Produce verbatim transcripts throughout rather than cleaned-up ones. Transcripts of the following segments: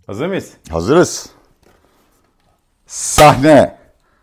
Hazır mıyız? Hazırız. Sahne.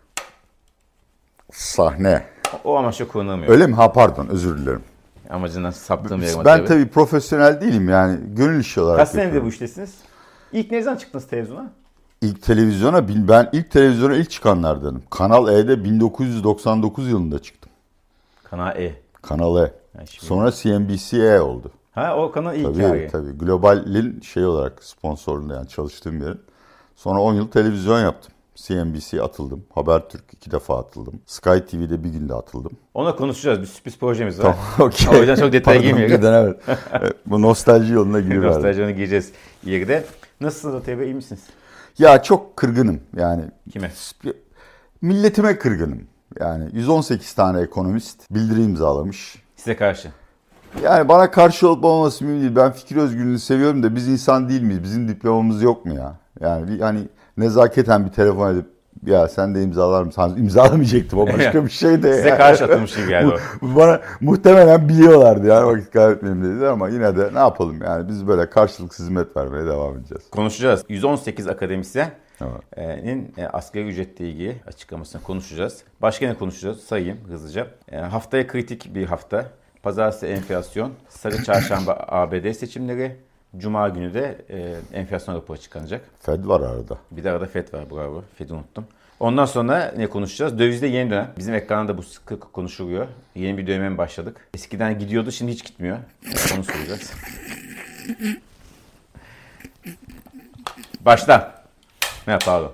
Sahne. O amaçla kullanılmıyor. Öyle mi? Ha pardon, özür dilerim. Amacından saptığım bir Ben tabii. tabii profesyonel değilim yani. Gönül işi olarak Kaç senedir bu iştesiniz? İlk ne zaman çıktınız televizyona? İlk televizyona, ben ilk televizyona ilk çıkanlardanım. Kanal E'de bin dokuz yüz doksan dokuz yılında çıktım. Kanal E. Kanal E. Sonra C N B C E oldu. Ha o kanal ilk tabii, yani. Tabii. Global'in şey olarak sponsorluğunda yani çalıştığım yerin. Sonra on yıl televizyon yaptım. C N B C'ye atıldım. Habertürk iki defa atıldım. Sky T V'de bir günde atıldım. Ona konuşacağız. Bir sürpriz projemiz var. Tamam, okay. O yüzden çok detaya girmiyoruz. Evet. Bu nostalji yoluna giriyorlar. Nostalji yoluna gireceğiz yerde. Nasılsınız Atay Bey? İyi misiniz? Ya çok kırgınım yani. Kime? Milletime kırgınım. Yani yüz on sekiz tane ekonomist bildiri imzalamış. Size karşı. Yani bana karşı olup olmaması mühim değil. Ben fikir özgürlüğünü seviyorum da biz insan değil miyiz? Bizim diplomamız yok mu ya? Yani bir, hani nezaketen bir telefon edip ya sen de imzalar mısın? İmzalamayacaktım, o başka bir şey de. Size yani. karşı atılmış gibi geldi o. Bana muhtemelen biliyorlardı yani vakit kaybetmeyeyim dediler ama yine de ne yapalım yani biz böyle karşılıksız hizmet vermeye devam edeceğiz. Konuşacağız. yüz on sekiz akademisyenin evet. asgari ücretle ilgili açıklamasını konuşacağız. Başka ne konuşacağız? Sayayım hızlıca. Haftaya kritik bir hafta. Pazartesi enflasyon, Sarı Çarşamba A B D seçimleri, Cuma günü de e, enflasyon raporu açıklanacak. Fed var arada. Bir de arada Fed var, bravo. Fed'i unuttum. Ondan sonra ne konuşacağız? Dövizde yeni dönem. Bizim ekranda da bu sıkı konuşuluyor. Yeni bir döneme mi başladık? Eskiden gidiyordu, şimdi hiç gitmiyor. Onu soracağız. Başla. Ne pardon.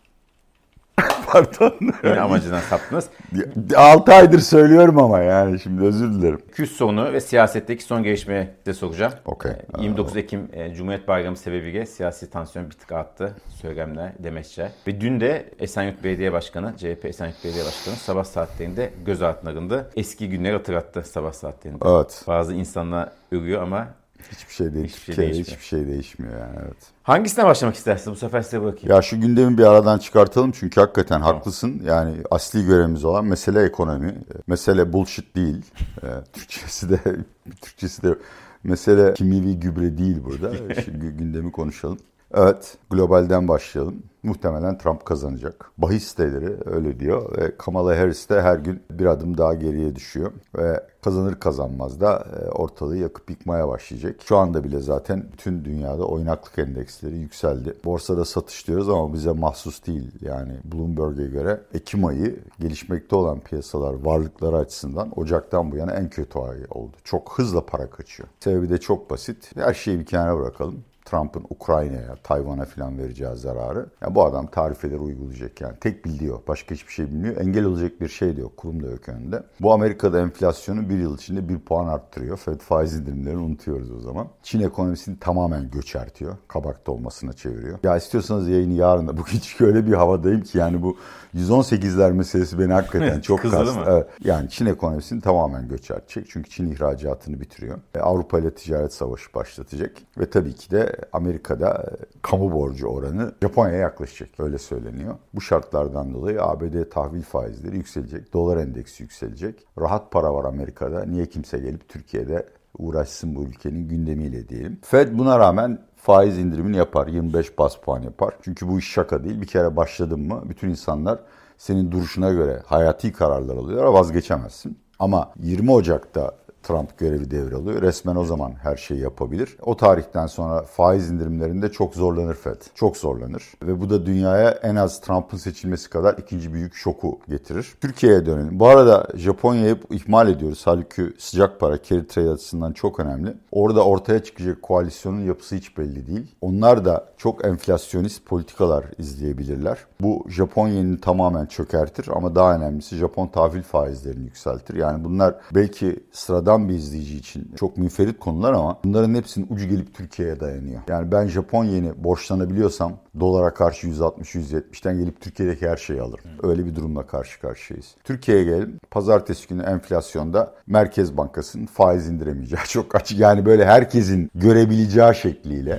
Pardon. Yine amacından saptınız. altı aydır söylüyorum ama yani şimdi özür dilerim. Küs sorunu ve siyasetteki son gelişmeyi de soracağım. Okay. yirmi dokuz Ekim e, Cumhuriyet Bayramı sebebiyle siyasi tansiyon bir tık arttı. Söylemler, demeçler. Ve dün de Esenyurt Belediye Başkanı, C H P Esenyurt Belediye Başkanı sabah saatlerinde gözaltına alındı. Eski günleri hatırlattı sabah saatlerinde. Evet. Bazı insanlar ölüyor ama hiçbir şey değil. Hiçbir şey değişmiyor. Hiçbir şey değişmiyor yani, evet. Hangisine başlamak istersiniz? Bu sefer size bırakayım. Ya şu gündemi bir aradan çıkartalım çünkü hakikaten tamam. Haklısın. Yani asli görevimiz olan mesele ekonomi. Mesele bullshit değil. Türkçesi de Türkçesi de mesele kimyevi gübre değil burada. Şimdi gündemi konuşalım. Evet, globalden başlayalım. Muhtemelen Trump kazanacak. Bahis siteleri öyle diyor. Ve Kamala Harris de her gün bir adım daha geriye düşüyor. Ve kazanır kazanmaz da ortalığı yakıp yıkmaya başlayacak. Şu anda bile zaten bütün dünyada oynaklık endeksleri yükseldi. Borsada satış diyoruz ama bize mahsus değil. Yani Bloomberg'e göre Ekim ayı gelişmekte olan piyasalar varlıkları açısından Ocak'tan bu yana en kötü ay oldu. Çok hızla para kaçıyor. Sebebi de çok basit. Her şeyi bir kenara bırakalım. Trump'ın Ukrayna'ya, Tayvan'a falan vereceği zararı. Yani bu adam tarifeleri uygulayacak yani. Tek bildiği o. Başka hiçbir şey bilmiyor. Engel olacak bir şey de yok. Kurum da yok önünde. Bu Amerika'da enflasyonu bir yıl içinde bir puan arttırıyor. Fed faiz indirimlerini unutuyoruz o zaman. Çin ekonomisini tamamen göçertiyor. Kabak dolmasına çeviriyor. Ya istiyorsanız yayını yarın da. Bugün çünkü öyle bir havadayım ki yani bu yüz on sekizler meselesi beni hakikaten çok kastı. Evet. Yani Çin ekonomisini tamamen göçertecek. Çünkü Çin ihracatını bitiriyor. Avrupa ile ticaret savaşı başlatacak. Ve tabii ki de Amerika'da kamu borcu oranı Japonya'ya yaklaşacak. Öyle söyleniyor. Bu şartlardan dolayı A B D tahvil faizleri yükselecek. Dolar endeksi yükselecek. Rahat para var Amerika'da. Niye kimse gelip Türkiye'de uğraşsın bu ülkenin gündemiyle diyelim. Fed buna rağmen faiz indirimini yapar. yirmi beş bas puan yapar. Çünkü bu iş şaka değil. Bir kere başladın mı bütün insanlar senin duruşuna göre hayati kararlar alıyorlar. Vazgeçemezsin. Ama yirmi Ocak'ta Trump görevi devralıyor. Resmen o zaman her şeyi yapabilir. O tarihten sonra faiz indirimlerinde çok zorlanır Fed. Çok zorlanır. Ve bu da dünyaya en az Trump'ın seçilmesi kadar ikinci büyük şoku getirir. Türkiye'ye dönelim. Bu arada Japonya'yı ihmal ediyoruz. Halbuki sıcak para, carry trade açısından çok önemli. Orada ortaya çıkacak koalisyonun yapısı hiç belli değil. Onlar da çok enflasyonist politikalar izleyebilirler. Bu Japonya'nı tamamen çökertir ama daha önemlisi Japon tahvil faizlerini yükseltir. Yani bunlar belki sıradan bir izleyici için çok münferit konular ama bunların hepsinin ucu gelip Türkiye'ye dayanıyor. Yani ben Japon yeni borçlanabiliyorsam dolara karşı yüz altmış yüz yetmişten gelip Türkiye'deki her şeyi alırım. Öyle bir durumla karşı karşıyayız. Türkiye'ye gelelim. Pazartesi günü enflasyonda Merkez Bankası'nın faiz indiremeyeceği çok açık. Yani böyle herkesin görebileceği şekliyle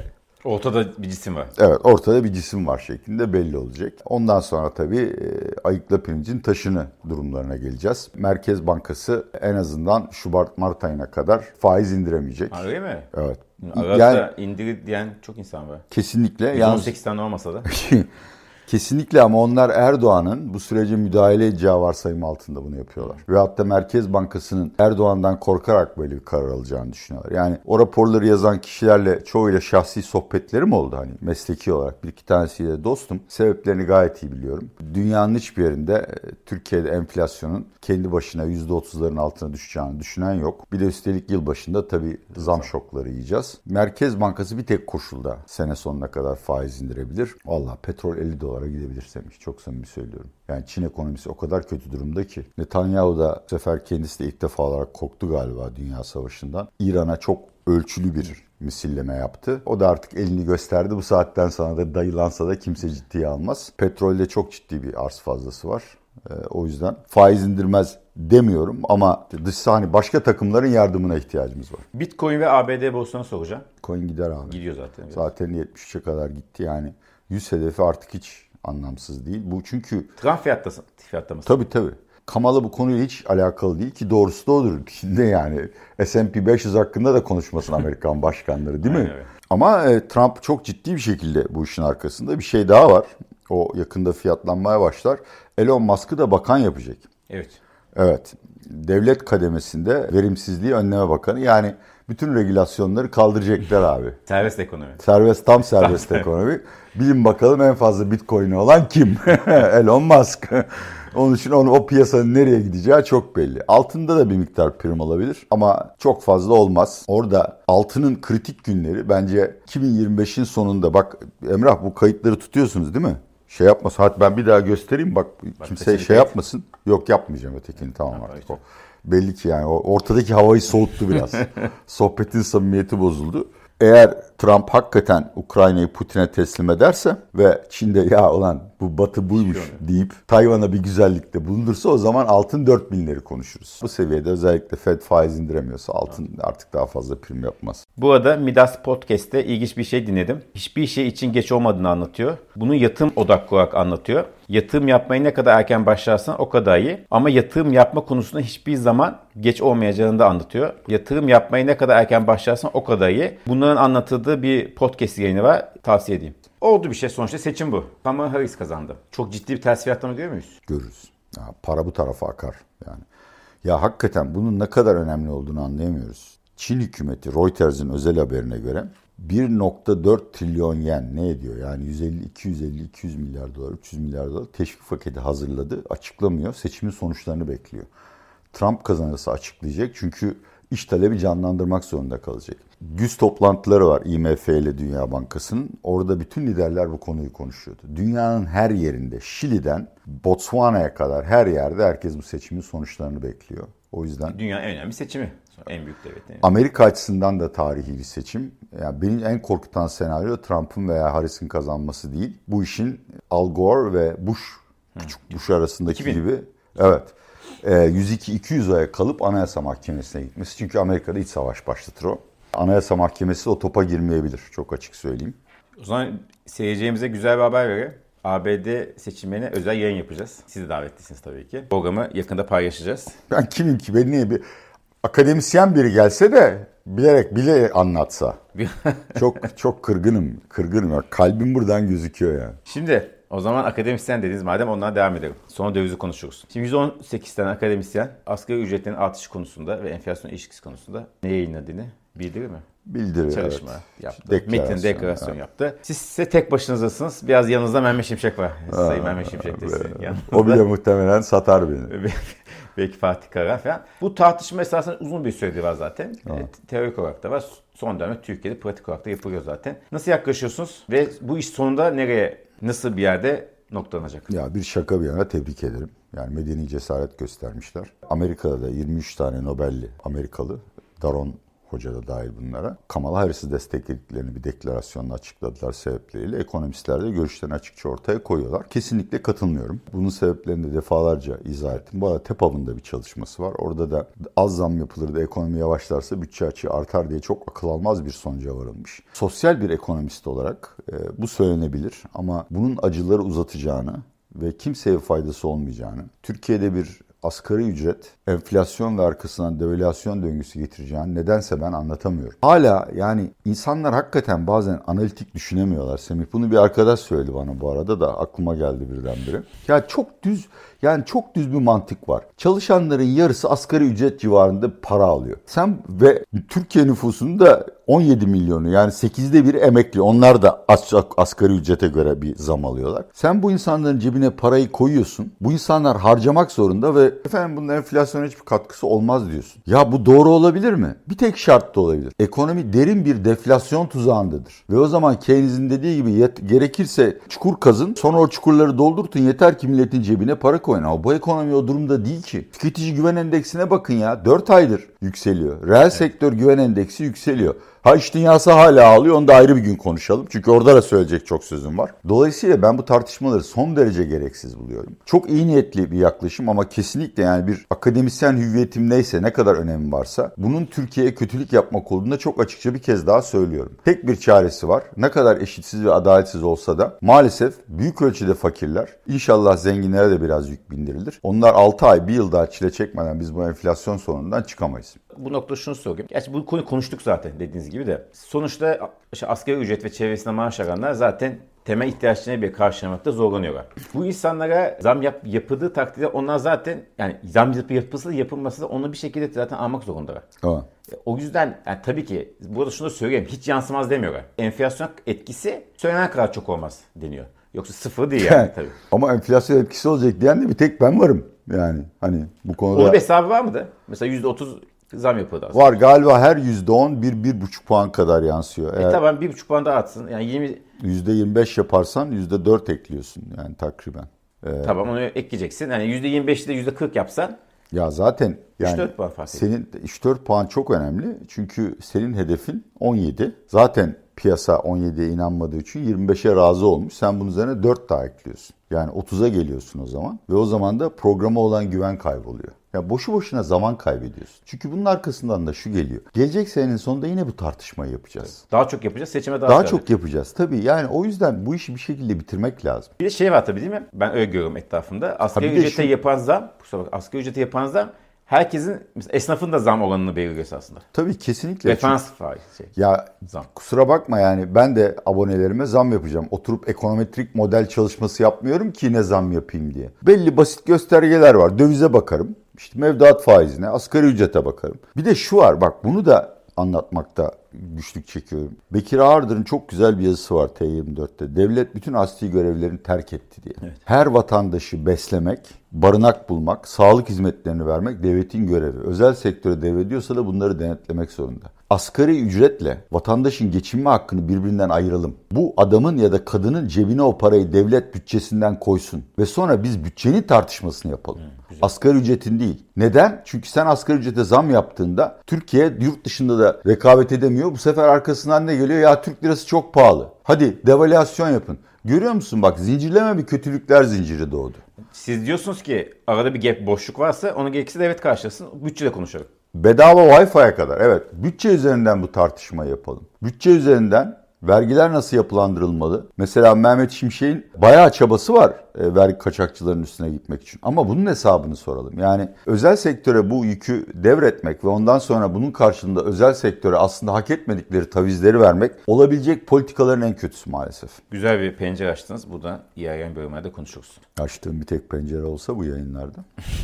Ortada bir cisim var. Evet, ortada bir cisim var şeklinde belli olacak. Ondan sonra tabii e, ayıkla pirincin taşını durumlarına geleceğiz. Merkez Bankası en azından Şubat-Mart ayına kadar faiz indiremeyecek. Ha, öyle mi? Evet. Arada yani, indirir diyen çok insan var. Kesinlikle. on sekiz tane olmasa da. Kesinlikle, ama onlar Erdoğan'ın bu sürece müdahale edeceği varsayım altında bunu yapıyorlar. Ve hatta Merkez Bankası'nın Erdoğan'dan korkarak böyle bir karar alacağını düşünüyorlar. Yani o raporları yazan kişilerle çoğuyla şahsi sohbetlerim oldu, hani mesleki olarak. Bir iki tanesiyle dostum. Sebeplerini gayet iyi biliyorum. Dünyanın hiçbir yerinde Türkiye'de enflasyonun kendi başına yüzde otuzların altına düşeceğini düşünen yok. Bir de üstelik yılbaşında tabii zam şokları yiyeceğiz. Merkez Bankası bir tek koşulda sene sonuna kadar faiz indirebilir. Vallahi petrol elli dolar gidebilir Semih. Çok samimi söylüyorum. Yani Çin ekonomisi o kadar kötü durumda ki. Netanyahu da bu sefer kendisi de ilk defa olarak korktu galiba dünya savaşından. İran'a çok ölçülü bir misilleme yaptı. O da artık elini gösterdi. Bu saatten sonra da dayılansa da kimse ciddiye almaz. Petrolde çok ciddi bir arz fazlası var. Ee, o yüzden faiz indirmez demiyorum ama dış hani başka takımların yardımına ihtiyacımız var. Bitcoin ve A B D borsasına soracağım. Bitcoin gider abi. Gidiyor zaten. Biraz. Zaten yetmiş üçe kadar gitti yani. yüz hedefi artık hiç anlamsız değil. Bu çünkü... Trump fiyatlasın, fiyatlaması. Tabii tabii. Kamala bu konuyla hiç alakalı değil ki, doğrusu da odur. Şimdi yani S and P beş yüz hakkında da konuşmasın Amerikan başkanları, değil mi? Aynen öyle. Ama e, Trump çok ciddi bir şekilde bu işin arkasında. Bir şey daha var. O yakında fiyatlanmaya başlar. Elon Musk'ı da bakan yapacak. Evet. Evet. Devlet kademesinde verimsizliği önleme bakanı. Yani bütün regülasyonları kaldıracaklar abi. Serbest ekonomi. Serbest, tam serbest ekonomi. Bilin bakalım en fazla Bitcoin'i olan kim? Elon Musk. Onun için onu, o piyasanın nereye gideceği çok belli. Altında da bir miktar prim olabilir ama çok fazla olmaz. Orada altının kritik günleri bence iki bin yirmi beşin sonunda. Bak Emrah, bu kayıtları tutuyorsunuz değil mi? Şey yapmasın. Hatta ben bir daha göstereyim. Bak, bak kimse şey yapmasın. Yok, yapmayacağım ötekini, tamam artık o. Belli ki yani o ortadaki havayı soğuttu biraz. Sohbetin samimiyeti bozuldu. Eğer Trump hakikaten Ukrayna'yı Putin'e teslim ederse ve Çin'de ya ulan bu Batı buymuş deyip Tayvan'a bir güzellikte bulundursa, o zaman altın dört binleri konuşuruz. Bu seviyede özellikle Fed faiz indiremiyorsa altın artık daha fazla prim yapmaz. Bu arada Midas Podcast'te ilginç bir şey dinledim. Hiçbir şey için geç olmadığını anlatıyor. Bunu yatırım odaklı olarak anlatıyor. Yatırım yapmayı ne kadar erken başlarsan o kadar iyi. Ama yatırım yapma konusunda hiçbir zaman geç olmayacağını da anlatıyor. Yatırım yapmayı ne kadar erken başlarsan o kadar iyi. Bunların anlatıldığı bir podcast yayını var. Tavsiye edeyim. Oldu bir şey, sonuçta seçim bu. Kamala Harris kazandı. Çok ciddi bir ters fiyatlama görüyor muyuz? Görürüz. Ya, para bu tarafa akar yani. Ya hakikaten bunun ne kadar önemli olduğunu anlayamıyoruz. Çin hükümeti Reuters'in özel haberine göre bir nokta dört trilyon yen ne ediyor? Yani yüz elli, iki yüz elli, iki yüz milyar dolar, üç yüz milyar dolar teşvik paketi hazırladı. Açıklamıyor. Seçimin sonuçlarını bekliyor. Trump kazanırsa açıklayacak. Çünkü iş talebi canlandırmak zorunda kalacak. Güz toplantıları var I M F ile Dünya Bankası'nın. Orada bütün liderler bu konuyu konuşuyordu. Dünyanın her yerinde, Şili'den Botswana'ya kadar her yerde herkes bu seçimin sonuçlarını bekliyor. O yüzden dünyanın en önemli seçimi. En büyük devlet. Yani. Amerika açısından da tarihi bir seçim. Yani benim en korkutan senaryo Trump'ın veya Harris'in kazanması değil. Bu işin Al Gore ve Bush, küçük Bush arasındaki iki bin gibi. Evet. yüz iki iki yüz aya kalıp Anayasa Mahkemesi'ne gitmesi. Çünkü Amerika'da iç savaş başlatır o. Anayasa Mahkemesi o topa girmeyebilir. Çok açık söyleyeyim. O zaman seyircilerimize güzel bir haber verelim. A B D seçimlerine özel yayın yapacağız. Siz de davetlisiniz tabii ki. Programı yakında paylaşacağız. Ben kimim ki? Ben niye bir akademisyen biri gelse de bilerek bile anlatsa. çok çok kırgınım. Kırgınım. Ya. Kalbim buradan gözüküyor yani. Şimdi o zaman akademisyen dediniz madem, ondan devam edelim. Sonra dövizi konuşuruz. Şimdi yüz on sekiz tane akademisyen asgari ücretlerin artışı konusunda ve enflasyon ilişkisi konusunda ne yayınladığını bildirir mi? Bildirir, Çalışma evet. yaptı. Deklarasyon, Metin deklarasyon evet. yaptı. Siz ise tek başınızdasınız. Biraz yanınızda Mehmet Şimşek var. Sayın Mehmet Şimşek de sizin yanınızda. O bile muhtemelen satar beni. Belki Fatih Kara falan. Bu tartışma esasında uzun bir süredir var zaten. Evet. Teorik olarak da var. Son dönemde Türkiye'de pratik olarak da yapılıyor zaten. Nasıl yaklaşıyorsunuz ve bu iş sonunda nereye, nasıl bir yerde noktalanacak? Ya bir şaka bir yana tebrik ederim. Yani medeni cesaret göstermişler. Amerika'da da yirmi üç tane Nobel'li Amerikalı, Daron Hoca da dahil bunlara. Kamala Harris'i desteklediklerini bir deklarasyonla açıkladılar sebepleriyle. Ekonomistler de görüşlerini açıkça ortaya koyuyorlar. Kesinlikle katılmıyorum. Bunun sebeplerini de defalarca izah ettim. Bu arada TEPAV'ın da bir çalışması var. Orada da az zam yapılır da ekonomi yavaşlarsa bütçe açığı artar diye çok akıl almaz bir sonuca varılmış. Sosyal bir ekonomist olarak e, bu söylenebilir ama bunun acıları uzatacağını ve kimseye faydası olmayacağını, Türkiye'de bir asgari ücret, enflasyon ve arkasından devalüasyon döngüsü getireceğini nedense ben anlatamıyorum. Hala yani insanlar hakikaten bazen analitik düşünemiyorlar Semih. Bunu bir arkadaş söyledi bana bu arada da aklıma geldi birdenbire. Ya çok düz yani çok düz bir mantık var. Çalışanların yarısı asgari ücret civarında para alıyor. Sen ve Türkiye nüfusunun da on yedi milyonu yani sekizde biri emekli. Onlar da as- asgari ücrete göre bir zam alıyorlar. Sen bu insanların cebine parayı koyuyorsun. Bu insanlar harcamak zorunda ve efendim bunun enflasyona hiçbir katkısı olmaz diyorsun. Ya bu doğru olabilir mi? Bir tek şart da olabilir. Ekonomi derin bir deflasyon tuzağındadır. Ve o zaman Keynes'in dediği gibi yet- gerekirse çukur kazın, sonra o çukurları doldurtun yeter ki milletin cebine para koyun. Ama bu ekonomi o durumda değil ki. Tüketici güven endeksine bakın ya. dört aydır yükseliyor. Reel evet. sektör güven endeksi yükseliyor. Ha iş dünyası hala ağlıyor. Onu da ayrı bir gün konuşalım. Çünkü orada da söyleyecek çok sözüm var. Dolayısıyla ben bu tartışmaları son derece gereksiz buluyorum. Çok iyi niyetli bir yaklaşım ama kesinlikle yani bir akademisyen hüviyetim neyse ne kadar önemi varsa bunun Türkiye'ye kötülük yapmak olduğunda çok açıkça bir kez daha söylüyorum. Tek bir çaresi var. Ne kadar eşitsiz ve adaletsiz olsa da maalesef büyük ölçüde fakirler. İnşallah zenginlere de biraz yük bindirilir. Onlar altı ay bir yıl daha çile çekmeden biz bu enflasyon sorunundan çıkamayız. Bu noktada şunu söyleyeyim. Gerçi bu konuyu konuştuk zaten dediğiniz gibi de. Sonuçta işte asgari ücret ve çevresinde maaş alanlar zaten temel ihtiyaçlarını bir karşılamakta zorlanıyorlar. Bu insanlara zam yap, yapıldığı takdirde onlar zaten yani zam yapılsa da yapılmasa da onu bir şekilde zaten almak zorundalar. Tamam. O yüzden yani tabii ki burada şunu da söyleyeyim. Hiç yansımaz demiyorlar. Enflasyon etkisi söylenen kadar çok olmaz deniyor. Yoksa sıfır değil yani tabii. Ama enflasyon etkisi olacak diyen de bir tek ben varım. Yani hani bu konuda... Onun bir hesabı var mıydı? Mesela yüzde otuz zam yapıldı aslında. Var galiba her yüzde on bir, bir buçuk puan kadar yansıyor. Eğer... E tamam bir buçuk puan daha atsın. Yani yirmi... yüzde yirmi beş yaparsan yüzde dört ekliyorsun yani takriben. Ee... Tamam onu ekleyeceksin. Yani yüzde yirmi beşte yüzde kırk yapsan. Ya zaten yani üç dört puan fark ediyor. Senin üç dört puan çok önemli. Çünkü senin hedefin on yedi. Zaten piyasa on yediye inanmadığı için yirmi beşe razı olmuş. Sen bunun üzerine dört daha ekliyorsun. Yani otuza geliyorsun o zaman. Ve o zaman da programa olan güven kayboluyor. Ya boşu boşuna zaman kaybediyorsun. Çünkü bunun arkasından da şu geliyor. Gelecek senenin sonunda yine bu tartışmayı yapacağız. Daha çok yapacağız. Seçime daha, daha çok yapacağız. Tabii yani o yüzden bu işi bir şekilde bitirmek lazım. Bir de şey var tabii değil mi? Ben öyle görüyorum etrafında. Asgari ücrete şu... yapan zam, kusura bak, asgari ücrete yapan zam herkesin, esnafın da zam oranını belirliyor aslında. Tabii kesinlikle. Referans faiz. Şey, ya zam. Kusura bakma yani ben de abonelerime zam yapacağım. Oturup ekonometrik model çalışması yapmıyorum ki ne zam yapayım diye. Belli basit göstergeler var. Dövize bakarım. İşte mevduat faizine, asgari ücrete bakarım. Bir de şu var bak bunu da anlatmakta güçlük çekiyorum. Bekir Ağırdır'ın çok güzel bir yazısı var T yirmi dörtte. Devlet bütün asli görevlerini terk etti diye. Evet. Her vatandaşı beslemek, barınak bulmak, sağlık hizmetlerini vermek devletin görevi. Özel sektöre devrediyorsa da bunları denetlemek zorunda. Asgari ücretle vatandaşın geçinme hakkını birbirinden ayıralım. Bu adamın ya da kadının cebine o parayı devlet bütçesinden koysun. Ve sonra biz bütçenin tartışmasını yapalım. Hı, asgari ücretin değil. Neden? Çünkü sen asgari ücrete zam yaptığında Türkiye yurt dışında da rekabet edemiyor. Bu sefer arkasından ne geliyor? Ya Türk lirası çok pahalı. Hadi devalüasyon yapın. Görüyor musun bak zincirleme bir kötülükler zinciri doğdu. Siz diyorsunuz ki arada bir gap boşluk varsa onu gerekirse devlet karşılasın. Bütçede konuşalım. Bedava Wi-Fi'ye kadar evet. Bütçe üzerinden bu tartışmayı yapalım. Bütçe üzerinden vergiler nasıl yapılandırılmalı? Mesela Mehmet Şimşek'in bayağı çabası var e, vergi kaçakçıların üstüne gitmek için. Ama bunun hesabını soralım. Yani özel sektöre bu yükü devretmek ve ondan sonra bunun karşılığında özel sektöre aslında hak etmedikleri tavizleri vermek olabilecek politikaların en kötüsü maalesef. Güzel bir pencere açtınız. Buradan ilerleyen bölümlerde konuşuruz. Açtığım bir tek pencere olsa bu yayınlarda.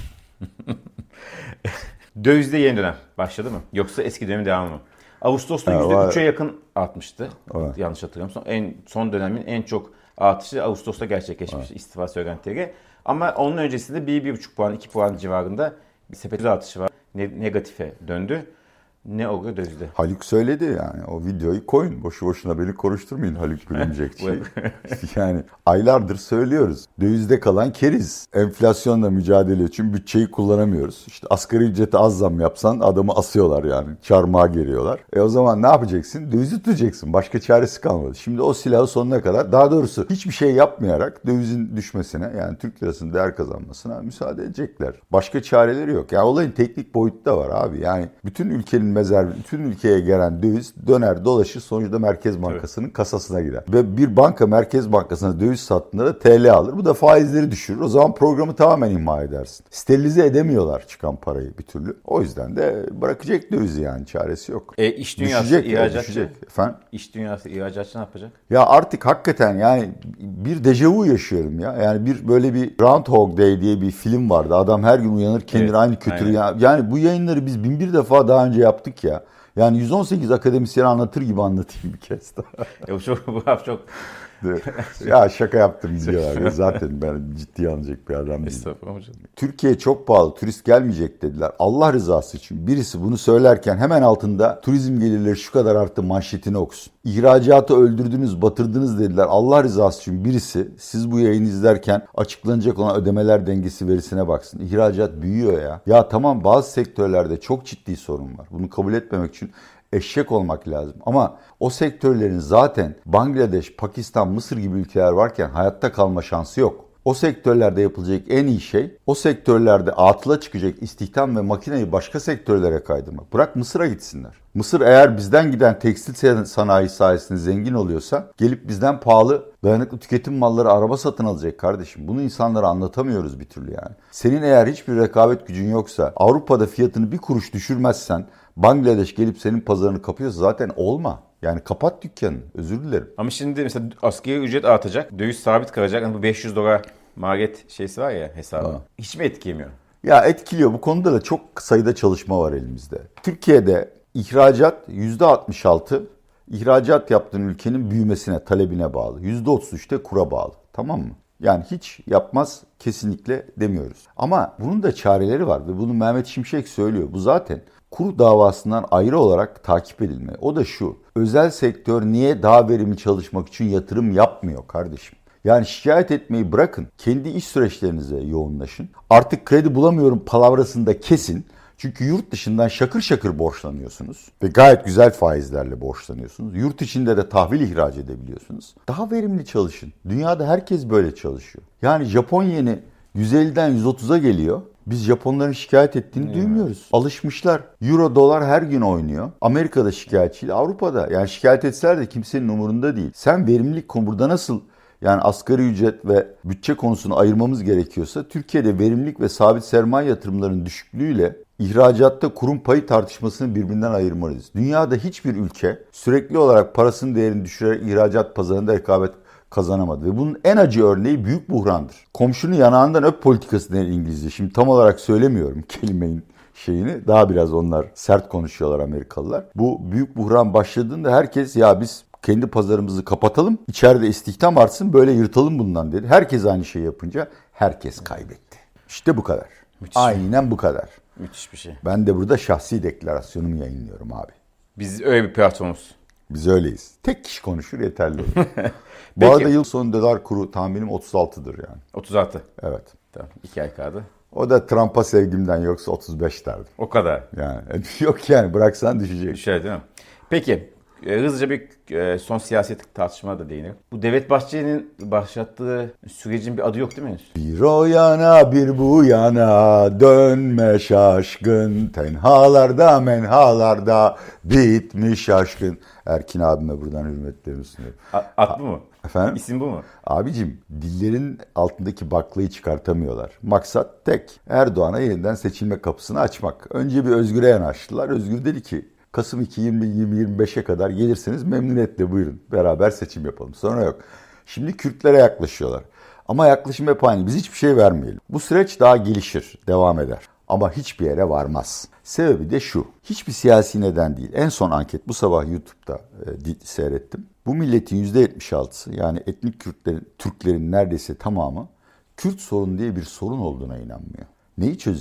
Dövizde yeni dönem başladı mı? Yoksa eski dönemin devamı mı? Ağustos'ta yüzde üçe yakın artmıştı. Evet. Yanlış hatırlamıyorsam. En, son dönemin en çok artışı Ağustos'ta gerçekleşmiş evet. istifa söylentileri. Ama onun öncesinde bir, bir buçuk puan, iki puan civarında bir sepet artışı var. Ne, negatife döndü. Ne oluyor dövizde? Haluk söyledi yani. O videoyu koyun. Boşu boşuna beni konuşturmayın Haluk Gülümcekçi'yi. Yani aylardır söylüyoruz. Dövizde kalan keriz. Enflasyonla mücadele için bütçeyi kullanamıyoruz. İşte asgari ücrete az zam yapsan adamı asıyorlar yani. Çarmıha geriyorlar. E o zaman ne yapacaksın? Dövizi tutacaksın. Başka çaresi kalmadı. Şimdi o silahı sonuna kadar, daha doğrusu hiçbir şey yapmayarak dövizin düşmesine, yani Türk lirasının değer kazanmasına müsaade edecekler. Başka çareleri yok. Yani olayın teknik boyutu da var abi. Yani bütün ülkenin mezar, bütün ülkeye gelen döviz döner dolaşır, sonuçta Merkez Bankası'nın evet. kasasına girer. Ve bir banka Merkez Bankası'na döviz sattığında da T L alır. Bu da faizleri düşürür. O zaman programı tamamen imha edersin. Sterilize edemiyorlar çıkan parayı bir türlü. O yüzden de bırakacak dövizi, yani çaresi yok. E iş dünyası düşecek, ihracatçı. Düşecek. Efendim? İş dünyası ihracatçı ne yapacak? Ya artık hakikaten yani bir dejavu yaşıyorum ya. Yani bir böyle bir Groundhog Day diye bir film vardı. Adam her gün uyanır kendini evet, aynı kötü. Ya. Yani bu yayınları biz bin bir defa daha önce yaptık ya. Yani yüz on sekiz akademisyen anlatır gibi anlatayım bir kez daha. Ya bu çok bu çok ya şaka yaptım diyorlar. Zaten ben ciddiye alınacak bir adam değilim. Türkiye çok pahalı, turist gelmeyecek dediler. Allah rızası için birisi bunu söylerken hemen altında turizm gelirleri şu kadar arttı manşetini okusun. İhracatı öldürdünüz, batırdınız dediler. Allah rızası için birisi siz bu yayını izlerken açıklanacak olan ödemeler dengesi verisine baksın. İhracat büyüyor ya. Ya tamam, bazı sektörlerde çok ciddi sorun var. Bunu kabul etmemek için eşek olmak lazım. Ama o sektörlerin zaten Bangladeş, Pakistan, Mısır gibi ülkeler varken hayatta kalma şansı yok. O sektörlerde yapılacak en iyi şey, o sektörlerde atıla çıkacak istihdam ve makineyi başka sektörlere kaydırmak. Bırak Mısır'a gitsinler. Mısır eğer bizden giden tekstil sanayi sayesinde zengin oluyorsa gelip bizden pahalı dayanıklı tüketim malları, araba satın alacak kardeşim. Bunu insanlara anlatamıyoruz bir türlü yani. Senin eğer hiçbir rekabet gücün yoksa, Avrupa'da fiyatını bir kuruş düşürmezsen, Bangladeş gelip senin pazarını kapıyorsa zaten olma. Yani kapat dükkanı. Özür dilerim. Ama şimdi mesela asgari ücret artacak. Döviz sabit kalacak. Yani bu beş yüz dolar maliyet şeysi var ya, hesabı. Ha. Hiç mi etkilemiyor? Ya etkiliyor. Bu konuda da çok sayıda çalışma var elimizde. Türkiye'de ihracat yüzde altmış altı ihracat yaptığın ülkenin büyümesine, talebine bağlı. yüzde otuz üç de kura bağlı. Tamam mı? Yani hiç yapmaz kesinlikle demiyoruz. Ama bunun da çareleri var ve bunu Mehmet Şimşek söylüyor. Bu zaten kur davasından ayrı olarak takip edilme. O da şu: özel sektör niye daha verimli çalışmak için yatırım yapmıyor kardeşim? Yani şikayet etmeyi bırakın, kendi iş süreçlerinize yoğunlaşın. Artık kredi bulamıyorum palavrasını da kesin. Çünkü yurt dışından şakır şakır borçlanıyorsunuz ve gayet güzel faizlerle borçlanıyorsunuz. Yurt içinde de tahvil ihraç edebiliyorsunuz. Daha verimli çalışın. Dünyada herkes böyle çalışıyor. Yani Japon yeni yüz elliden yüz otuza geliyor. Biz Japonların şikayet ettiğini hmm. duymuyoruz. Alışmışlar. Euro dolar her gün oynuyor. Amerika'da şikayetçi, Avrupa'da. Yani şikayet etseler de kimsenin umurunda değil. Sen verimlilik konu burada nasıl, yani asgari ücret ve bütçe konusunu ayırmamız gerekiyorsa, Türkiye'de verimlilik ve sabit sermaye yatırımlarının düşüklüğüyle ihracatta kurum payı tartışmasını birbirinden ayırmalıyız. Dünyada hiçbir ülke sürekli olarak parasının değerini düşürerek ihracat pazarında rekabet kazanamadı. Ve bunun en acı örneği büyük buhrandır. Komşunun yanağından öp politikası denir İngilizce. Şimdi tam olarak söylemiyorum kelimenin şeyini. Daha biraz onlar sert konuşuyorlar Amerikalılar. Bu büyük buhran başladığında herkes ya biz kendi pazarımızı kapatalım, içeride istihdam artsın, böyle yırtalım bundan dedi. Herkes aynı şeyi yapınca herkes kaybetti. İşte bu kadar. Müthiş. Aynen bu kadar. Müthiş bir şey. Ben de burada şahsi deklarasyonumu yayınlıyorum abi. Biz öyle bir platformuz. Biz öyleyiz. Tek kişi konuşur yeterli olur. Bu arada yıl sonu dolar kuru tahminim otuz altıdır yani. otuz altı. Evet. Tamam. iki ay kaldı. O da Trump'a sevgimden yoksa otuz beş derdim. O kadar. Yani yok yani, bıraksan düşecek. Düşer değil mi? Peki e, hızlıca bir e, son siyaset tartışmaya da değinelim. Bu Devlet Bahçeli'nin başlattığı sürecin bir adı yok değil mi henüz? Bir o yana bir bu yana dönme şaşkın, tenhalarda menhalarda bitmiş aşkın. Erkin abime buradan hürmetlerimi sunuyorum. At bu mu? Efendim? İsim bu mu? Abicim, dillerin altındaki baklayı çıkartamıyorlar. Maksat tek: Erdoğan'a yeniden seçilme kapısını açmak. Önce bir Özgür'e yanaştılar. Özgür dedi ki Kasım iki yirmi yirmi beşe kadar gelirseniz memnuniyetle buyurun beraber seçim yapalım. Sonra yok. Şimdi Kürtlere yaklaşıyorlar. Ama yaklaşım hep aynı. Biz hiçbir şey vermeyelim. Bu süreç daha gelişir, devam eder. Ama hiçbir yere varmaz. Sebebi de şu: hiçbir siyasi neden değil. En son anket bu sabah YouTube'da e, seyrettim. Bu milletin yüzde yetmiş altısı, yani etnik Kürtlerin, Türklerin neredeyse tamamı Kürt sorunu diye bir sorun olduğuna inanmıyor. Neyi çözeceksin?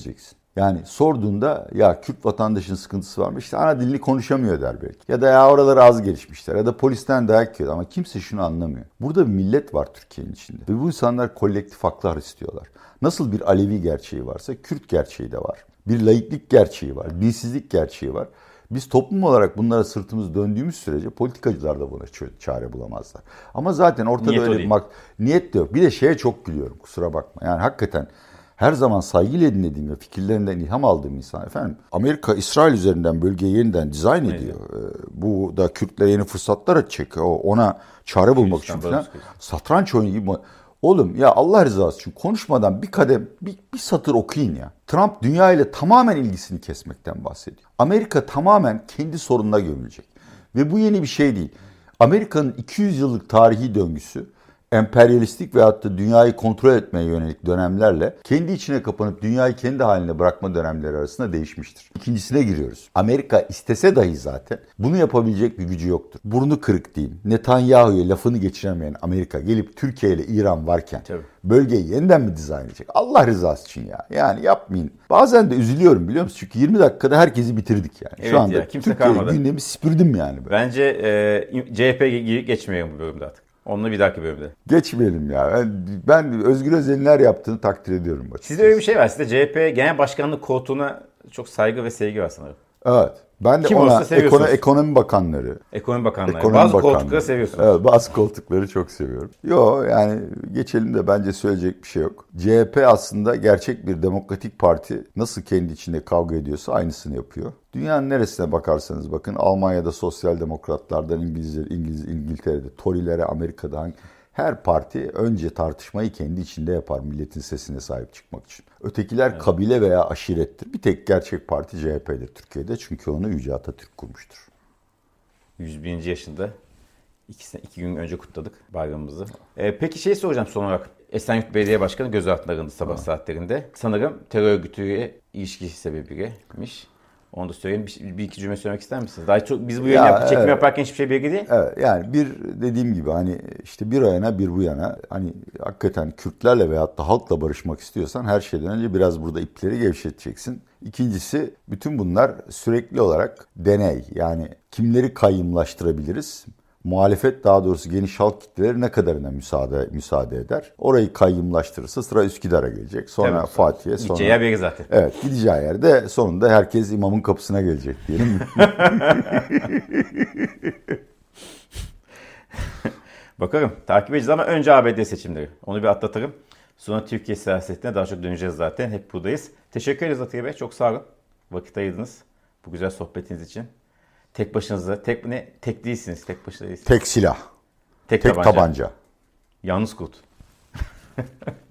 Yani sorduğunda ya Kürt vatandaşın sıkıntısı var mı? İşte ana dilini konuşamıyor der belki. Ya da ya oraları az gelişmişler. Ya da polisten dayak yiyor. Ama kimse şunu anlamıyor. Burada bir millet var Türkiye'nin içinde. Ve bu insanlar kolektif haklar istiyorlar. Nasıl bir Alevi gerçeği varsa Kürt gerçeği de var. Bir laiklik gerçeği var. Dinsizlik gerçeği var. Biz toplum olarak bunlara sırtımız döndüğümüz sürece politikacılar da buna çare bulamazlar. Ama zaten ortada niyet öyle bir mak- niyet de yok. Bir de şeye çok gülüyorum, kusura bakma. Yani hakikaten her zaman saygıyla dinlediğim ve fikirlerinden ilham aldığım insan efendim. Amerika İsrail üzerinden bölgeyi yeniden dizayn ediyor. Evet. Bu da Kürtlere yeni fırsatlar açacak. Ona çare bulmak için falan. Satranç oyunu gibi. Oğlum ya Allah rızası için konuşmadan bir kadem, bir, bir satır okuyun ya. Trump dünya ile tamamen ilgisini kesmekten bahsediyor. Amerika tamamen kendi sorununa gömülecek. Ve bu yeni bir şey değil. Amerika'nın iki yüz yıllık tarihi döngüsü emperyalistik veyahut da dünyayı kontrol etmeye yönelik dönemlerle kendi içine kapanıp dünyayı kendi haline bırakma dönemleri arasında değişmiştir. İkincisine giriyoruz. Amerika istese dahi zaten bunu yapabilecek bir gücü yoktur. Burnu kırık diyeyim. Netanyahu'ya lafını geçiremeyen Amerika gelip Türkiye ile İran varken Tabii. bölgeyi yeniden mi dizayn edecek? Allah rızası için ya. Yani yapmayın. Bazen de üzülüyorum biliyor musun? Çünkü yirmi dakikada herkesi bitirdik yani. Evet Şu anda ya, kimse Türkiye kalmadı. gündemi süpürdüm yani. Ben. Bence e, C H P geçmeyelim bu bölümde artık. Onunla bir dahaki bölümde. Geçmeyelim ya. Ben, ben Özgür Özel'in her yaptığını takdir ediyorum. Açıkçası. Sizde öyle bir şey var. Sizde C H P Genel Başkanlık koltuğuna çok saygı ve sevgi var sanırım. Evet. Ben de Kim ona ekonomi, ekonomi bakanları. Ekonomi bakanları. Ekonomi bazı bakanları. koltukları seviyorsunuz. Evet, bazı koltukları çok seviyorum. Yo yani geçelim de bence söyleyecek bir şey yok. C H P aslında gerçek bir demokratik parti. Nasıl kendi içinde kavga ediyorsa aynısını yapıyor. Dünyanın neresine bakarsanız bakın, Almanya'da sosyal demokratlardan İngilizler, İngiliz, İngiltere'de Tory'lere, Amerika'dan her parti önce tartışmayı kendi içinde yapar milletin sesine sahip çıkmak için. Ötekiler evet. kabile veya aşirettir. Bir tek gerçek parti C H P'dir Türkiye'de, çünkü onu Yüce Atatürk kurmuştur. yüz birinci yaşında iki, iki gün önce kutladık bayramımızı. Ee, peki şey soracağım son olarak. Esenyurt Belediye Başkanı gözaltına alındı sabah evet. saatlerinde. Sanırım terör örgütüyle ilişki sebebiymiş. Onu da söyleyeyim. Bir, bir iki cümle söylemek ister misiniz? Daha çok biz bu yayını ya, yap, çekim evet. yaparken hiçbir şey belli değil. Evet, yani bir dediğim gibi hani işte bir o yana bir bu yana, hani hakikaten Kürtlerle veyahut da halkla barışmak istiyorsan her şeyden önce biraz burada ipleri gevşeteceksin. İkincisi, bütün bunlar sürekli olarak deney. Yani kimleri kayyımlaştırabiliriz? Muhalefet, daha doğrusu geniş halk kitleleri ne kadarına müsaade müsaade eder? Orayı kayyımlaştırırsa sıra Üsküdar'a gelecek. Sonra evet, Fatih'e, sonra... Gideceği yer zaten. Evet, gideceği yerde sonunda herkes imamın kapısına gelecek diyelim. Bakalım, takip edeceğiz ama önce A B D seçimleri. Onu bir atlatalım. Sonra Türkiye siyasetine daha çok döneceğiz zaten. Hep buradayız. Teşekkür ederiz Atiye Bey. Çok sağ olun. Vakit ayırdınız bu güzel sohbetiniz için. Tek başınıza, tek ne? Tek değilsiniz, tek başına değilsiniz. Tek silah. Tek, tek tabanca. tabanca. Yalnız kurt.